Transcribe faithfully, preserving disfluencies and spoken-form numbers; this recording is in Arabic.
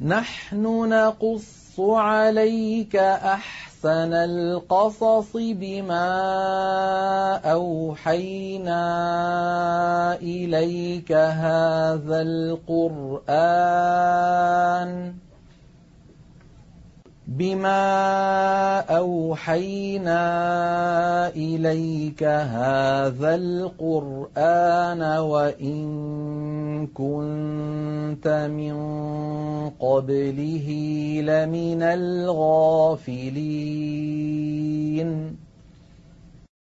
نحن نقص عليك أحسن القصص بما أوحينا إليك هذا القرآن بما أوحينا إليك هذا القرآن وإن كنت من قبله لمن الغافلين